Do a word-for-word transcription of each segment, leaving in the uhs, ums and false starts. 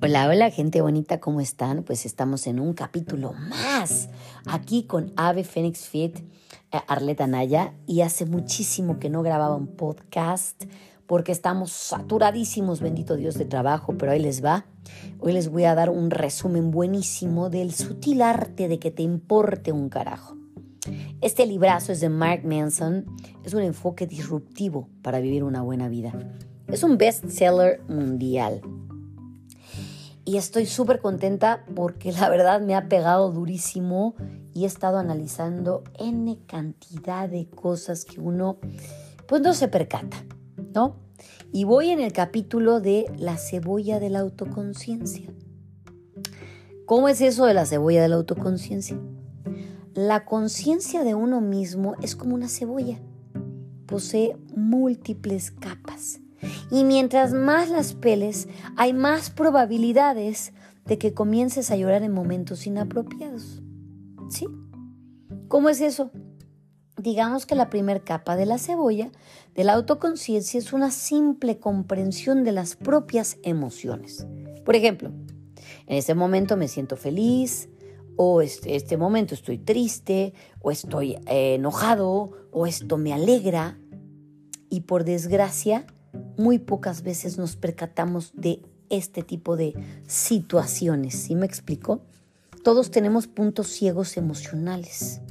Hola, hola, gente bonita, ¿cómo están? Pues estamos en un capítulo más aquí con Ave Fénix Fit, eh, Arleta Naya, y hace muchísimo que no grababa un podcast porque estamos saturadísimos, bendito Dios, de trabajo, pero ahí les va. Hoy les voy a dar un resumen buenísimo del sutil arte de que te importe un carajo. Este librazo es de Mark Manson, es un enfoque disruptivo para vivir una buena vida. Es un bestseller mundial. Y estoy súper contenta porque la verdad me ha pegado durísimo y he estado analizando N cantidad de cosas que uno pues no se percata, ¿no? Y voy en el capítulo de la cebolla de la autoconciencia. ¿Cómo es eso de la cebolla de la autoconciencia? La conciencia de uno mismo es como una cebolla. Posee múltiples capas. Y mientras más las peles, hay más probabilidades de que comiences a llorar en momentos inapropiados. ¿Sí? ¿Cómo es eso? Digamos que la primera capa de la cebolla, de la autoconciencia, es una simple comprensión de las propias emociones. Por ejemplo, en este momento me siento feliz, o este, este momento estoy triste, o estoy eh, enojado, o esto me alegra. Y por desgracia, muy pocas veces nos percatamos de este tipo de situaciones. ¿Sí me explico? Todos tenemos puntos ciegos emocionales.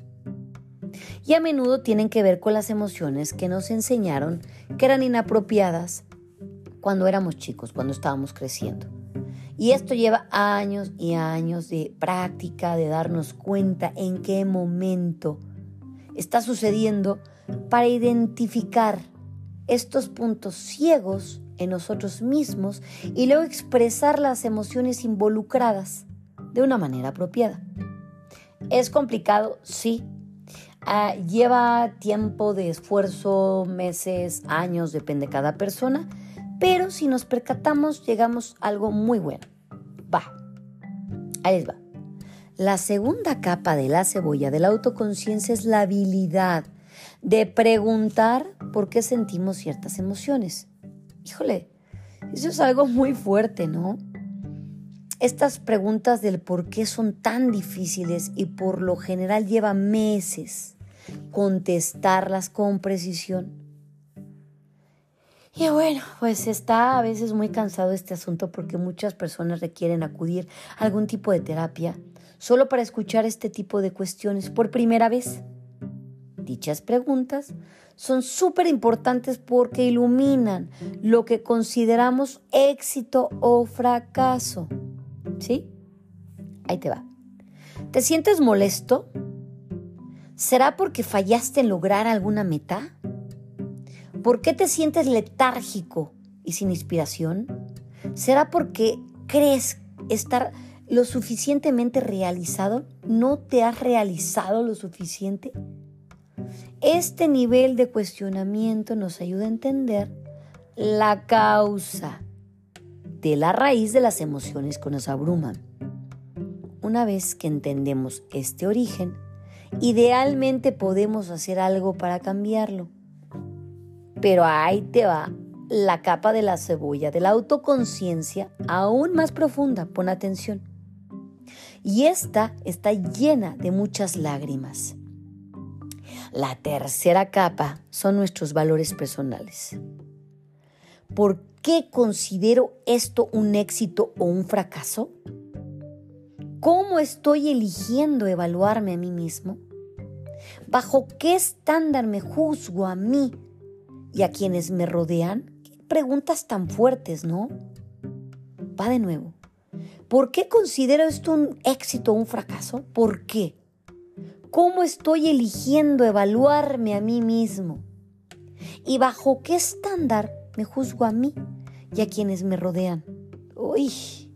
Y a menudo tienen que ver con las emociones que nos enseñaron que eran inapropiadas cuando éramos chicos, cuando estábamos creciendo. Y esto lleva años y años de práctica, de darnos cuenta en qué momento está sucediendo para identificar estos puntos ciegos en nosotros mismos y luego expresar las emociones involucradas de una manera apropiada. ¿Es complicado? Sí. Uh, lleva tiempo de esfuerzo, meses, años, depende de cada persona, pero si nos percatamos llegamos a algo muy bueno. Va, ahí les va. La segunda capa de la cebolla de la autoconciencia es la habilidad de preguntar por qué sentimos ciertas emociones. Híjole, eso es algo muy fuerte, ¿no? Estas preguntas del por qué son tan difíciles y por lo general lleva meses contestarlas con precisión. Y bueno, pues está a veces muy cansado este asunto porque muchas personas requieren acudir a algún tipo de terapia solo para escuchar este tipo de cuestiones por primera vez. Dichas preguntas son súper importantes porque iluminan lo que consideramos éxito o fracaso. ¿Sí? Ahí te va. ¿Te sientes molesto? ¿Será porque fallaste en lograr alguna meta? ¿Por qué te sientes letárgico y sin inspiración? ¿Será porque crees estar lo suficientemente realizado? ¿No te has realizado lo suficiente? Este nivel de cuestionamiento nos ayuda a entender la causa de la raíz de las emociones que nos abruman. Una vez que entendemos este origen, idealmente podemos hacer algo para cambiarlo. Pero ahí te va la capa de la cebolla de la autoconciencia aún más profunda, pon atención. Y esta está llena de muchas lágrimas. La tercera capa son nuestros valores personales. ¿Por qué considero esto un éxito o un fracaso? ¿Cómo estoy eligiendo evaluarme a mí mismo? ¿Bajo qué estándar me juzgo a mí y a quienes me rodean? ¿Qué preguntas tan fuertes, ¿no? Va de nuevo. ¿Por qué considero esto un éxito o un fracaso? ¿Por qué? ¿Cómo estoy eligiendo evaluarme a mí mismo? ¿Y bajo qué estándar me juzgo a mí y a quienes me rodean? Uy,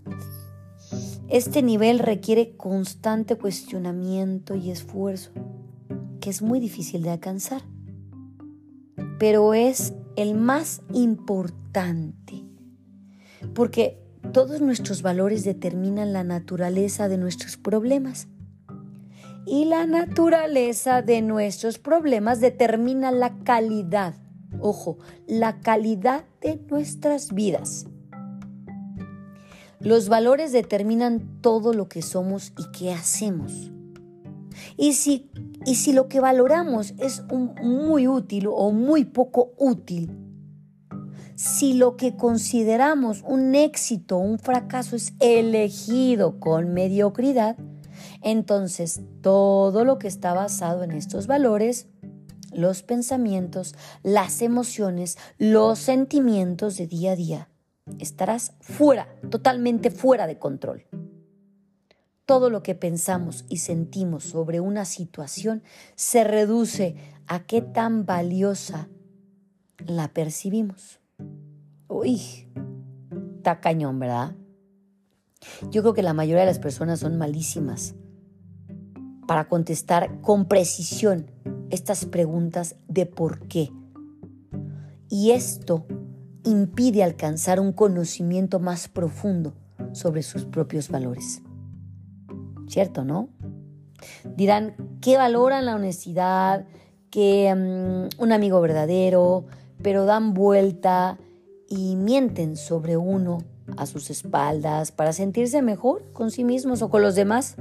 este nivel requiere constante cuestionamiento y esfuerzo, que es muy difícil de alcanzar, pero es el más importante, porque todos nuestros valores determinan la naturaleza de nuestros problemas. Y la naturaleza de nuestros problemas determina la calidad, ojo, la calidad de nuestras vidas. Los valores determinan todo lo que somos y qué hacemos. Y si, y si lo que valoramos es un, muy útil o muy poco útil, si lo que consideramos un éxito o un fracaso es elegido con mediocridad, entonces todo lo que está basado en estos valores, los pensamientos, las emociones, los sentimientos de día a día, estarás fuera, totalmente fuera de control. Todo lo que pensamos y sentimos sobre una situación se reduce a qué tan valiosa la percibimos. Uy, está cañón, ¿verdad? Yo creo que la mayoría de las personas son malísimas para contestar con precisión estas preguntas de por qué. Y esto impide alcanzar un conocimiento más profundo sobre sus propios valores. ¿Cierto, no? Dirán que valoran la honestidad, que um, un amigo verdadero, pero dan vuelta y mienten sobre uno a sus espaldas para sentirse mejor con sí mismos o con los demás.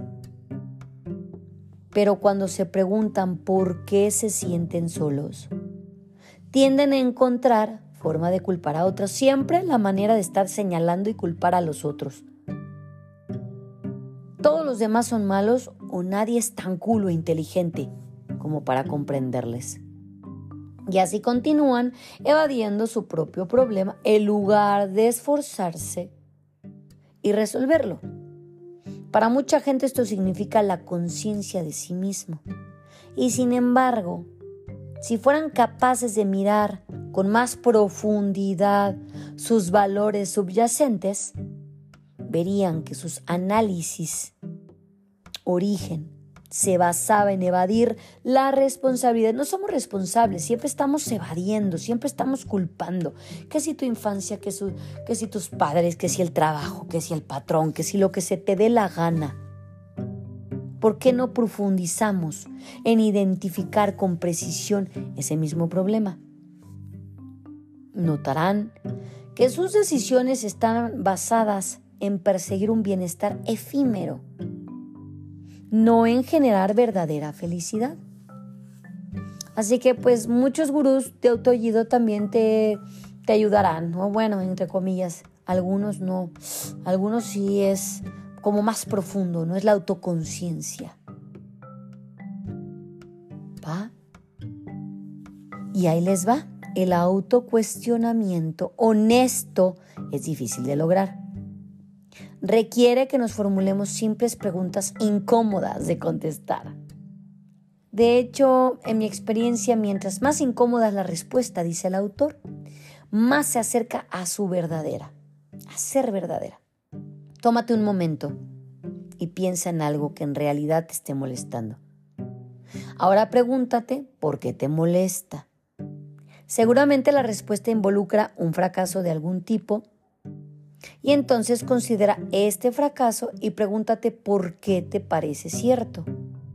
Pero cuando se preguntan por qué se sienten solos, tienden a encontrar forma de culpar a otros, siempre la manera de estar señalando y culpar a los otros. Todos los demás son malos o nadie es tan cool o inteligente como para comprenderles. Y así continúan evadiendo su propio problema en lugar de esforzarse y resolverlo. Para mucha gente esto significa la conciencia de sí mismo. Y sin embargo, si fueran capaces de mirar con más profundidad sus valores subyacentes, verían que sus análisis, origen, se basaba en evadir la responsabilidad. No somos responsables, siempre estamos evadiendo, siempre estamos culpando. Que si tu infancia, que, su, que si tus padres, que si el trabajo, que si el patrón, que si lo que se te dé la gana. ¿Por qué no profundizamos en identificar con precisión ese mismo problema? Notarán que sus decisiones están basadas en perseguir un bienestar efímero, no en generar verdadera felicidad. Así que pues muchos gurús de autoayuda también te, te ayudarán, ¿no? Bueno, entre comillas, algunos no, algunos sí es como más profundo, no es la autoconciencia. ¿Va? Y ahí les va, el autocuestionamiento honesto es difícil de lograr. Requiere que nos formulemos simples preguntas incómodas de contestar. De hecho, en mi experiencia, mientras más incómoda es la respuesta, dice el autor, más se acerca a su verdadera, a ser verdadera. Tómate un momento y piensa en algo que en realidad te esté molestando. Ahora pregúntate por qué te molesta. Seguramente la respuesta involucra un fracaso de algún tipo. Y entonces considera este fracaso y pregúntate por qué te parece cierto.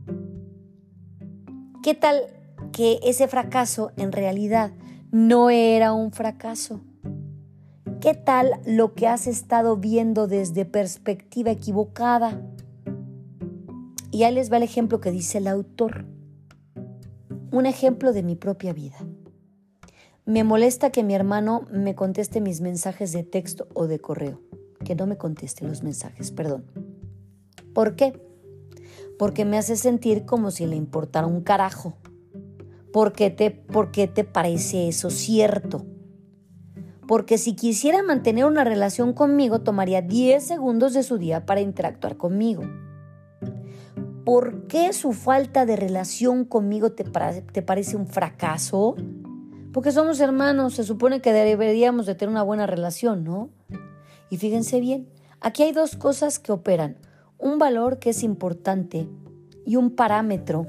¿Qué tal que ese fracaso en realidad no era un fracaso? ¿Qué tal lo que has estado viendo desde perspectiva equivocada? Y ahí les va el ejemplo que dice el autor. Un ejemplo de mi propia vida. Me molesta que mi hermano me conteste mis mensajes de texto o de correo. Que no me conteste los mensajes, perdón. ¿Por qué? Porque me hace sentir como si le importara un carajo. ¿Por qué te, por qué te parece eso cierto? Porque si quisiera mantener una relación conmigo, tomaría diez segundos de su día para interactuar conmigo. ¿Por qué su falta de relación conmigo te, te parece un fracaso? Porque somos hermanos, se supone que deberíamos de tener una buena relación, ¿no? Y fíjense bien, aquí hay dos cosas que operan. Un valor que es importante y un parámetro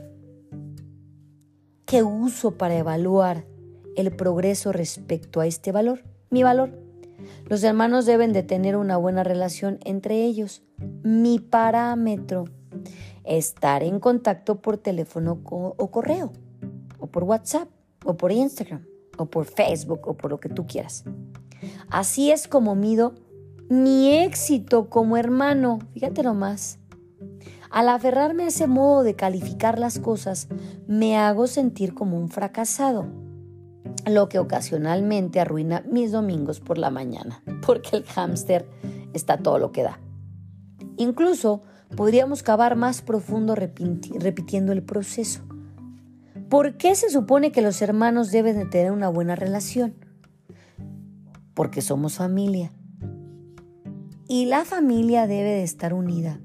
que uso para evaluar el progreso respecto a este valor, mi valor. Los hermanos deben de tener una buena relación entre ellos. Mi parámetro, estar en contacto por teléfono o correo, o por WhatsApp, o por Instagram, o por Facebook, o por lo que tú quieras. Así es como mido mi éxito como hermano. Fíjate nomás. Al aferrarme a ese modo de calificar las cosas, me hago sentir como un fracasado, lo que ocasionalmente arruina mis domingos por la mañana, porque el hámster está todo lo que da. Incluso podríamos cavar más profundo repitiendo el proceso. ¿Por qué se supone que los hermanos deben de tener una buena relación? Porque somos familia. Y la familia debe de estar unida.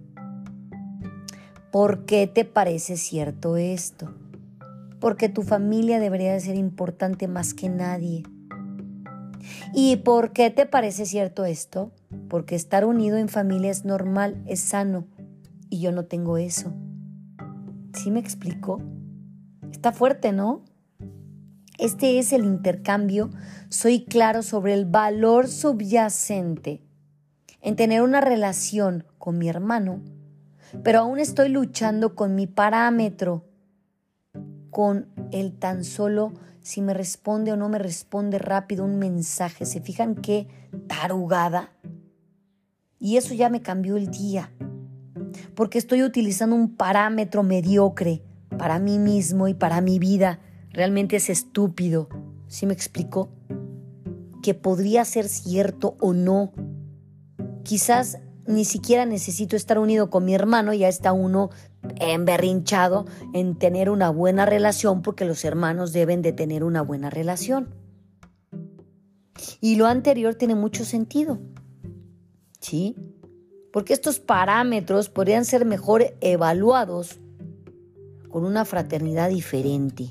¿Por qué te parece cierto esto? Porque tu familia debería de ser importante más que nadie. ¿Y por qué te parece cierto esto? Porque estar unido en familia es normal, es sano, y yo no tengo eso. ¿Sí me explico? Está fuerte, ¿no? Este es el intercambio. Soy claro sobre el valor subyacente en tener una relación con mi hermano, pero aún estoy luchando con mi parámetro, con el tan solo si me responde o no me responde rápido un mensaje. ¿Se fijan qué tarugada? Y eso ya me cambió el día, porque estoy utilizando un parámetro mediocre para mí mismo y para mi vida. Realmente es estúpido. ¿Sí me explico? Que podría ser cierto o no. Quizás ni siquiera necesito estar unido con mi hermano, ya está uno emberrinchado en tener una buena relación, porque los hermanos deben de tener una buena relación. Y lo anterior tiene mucho sentido, ¿sí? Porque estos parámetros podrían ser mejor evaluados con una fraternidad diferente.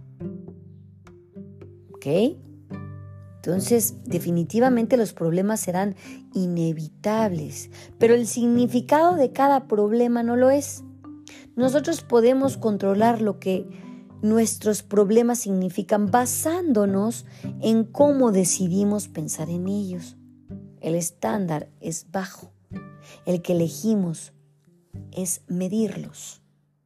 ¿Ok? Entonces, definitivamente los problemas serán inevitables, pero el significado de cada problema no lo es. Nosotros podemos controlar lo que nuestros problemas significan basándonos en cómo decidimos pensar en ellos. El estándar es bajo. El que elegimos es medirlos.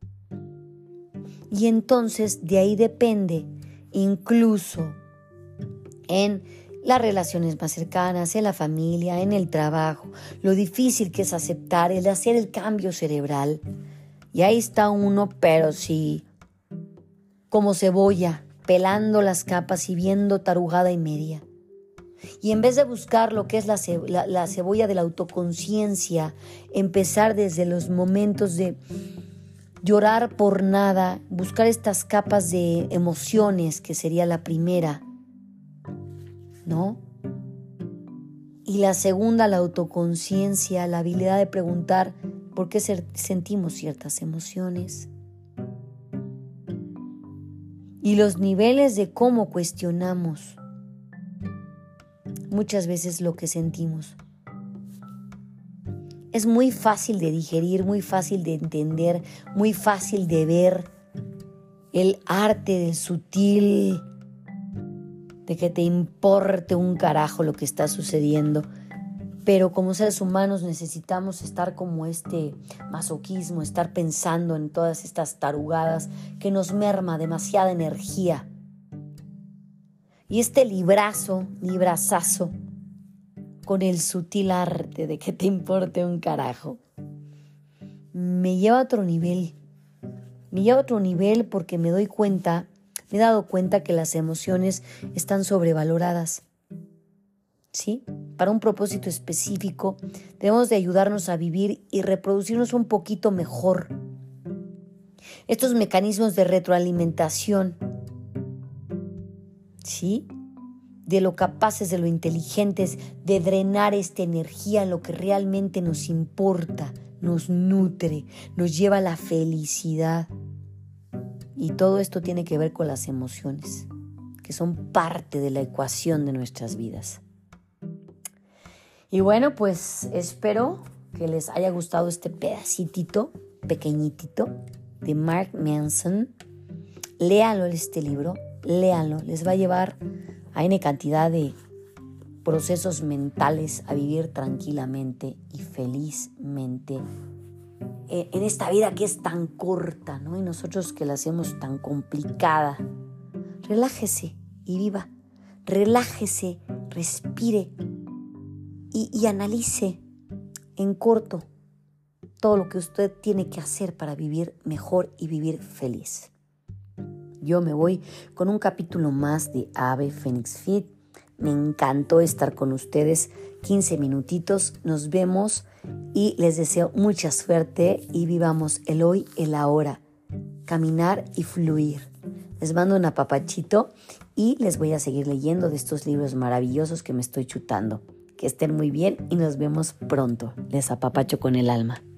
Y entonces de ahí depende, incluso en las relaciones más cercanas, en la familia, en el trabajo, lo difícil que es aceptar, el hacer el cambio cerebral. Y ahí está uno, pero sí, como cebolla, pelando las capas y viendo tarugada y media. Y en vez de buscar lo que es la, ce- la, la cebolla de la autoconciencia, empezar desde los momentos de llorar por nada, buscar estas capas de emociones, que sería la primera, ¿no? Y la segunda, la autoconciencia, la habilidad de preguntar por qué ser, sentimos ciertas emociones. Y los niveles de cómo cuestionamos muchas veces lo que sentimos. Es muy fácil de digerir, muy fácil de entender, muy fácil de ver el arte del sutil, de que te importe un carajo lo que está sucediendo. Pero como seres humanos necesitamos estar como este masoquismo, estar pensando en todas estas tarugadas que nos merma demasiada energía. Y este librazo, librazazo, con el sutil arte de que te importe un carajo, me lleva a otro nivel. Me lleva a otro nivel porque me doy cuenta, me he dado cuenta que las emociones están sobrevaloradas. ¿Sí? Para un propósito específico, debemos de ayudarnos a vivir y reproducirnos un poquito mejor. Estos mecanismos de retroalimentación, ¿sí? De lo capaces, de lo inteligentes, de drenar esta energía en lo que realmente nos importa, nos nutre, nos lleva a la felicidad. Y todo esto tiene que ver con las emociones, que son parte de la ecuación de nuestras vidas. Y bueno, pues espero que les haya gustado este pedacitito, pequeñitito, de Mark Manson. Léanlo este libro, léanlo, les va a llevar a N cantidad de procesos mentales a vivir tranquilamente y felizmente en esta vida que es tan corta, ¿no? Y nosotros que la hacemos tan complicada. Relájese y viva, relájese, respire y, y analice en corto todo lo que usted tiene que hacer para vivir mejor y vivir feliz. Yo me voy con un capítulo más de Ave Fénix Fit. Me encantó estar con ustedes quince minutitos. Nos vemos y les deseo mucha suerte y vivamos el hoy, el ahora. Caminar y fluir. Les mando un apapachito y les voy a seguir leyendo de estos libros maravillosos que me estoy chutando. Que estén muy bien y nos vemos pronto. Les apapacho con el alma.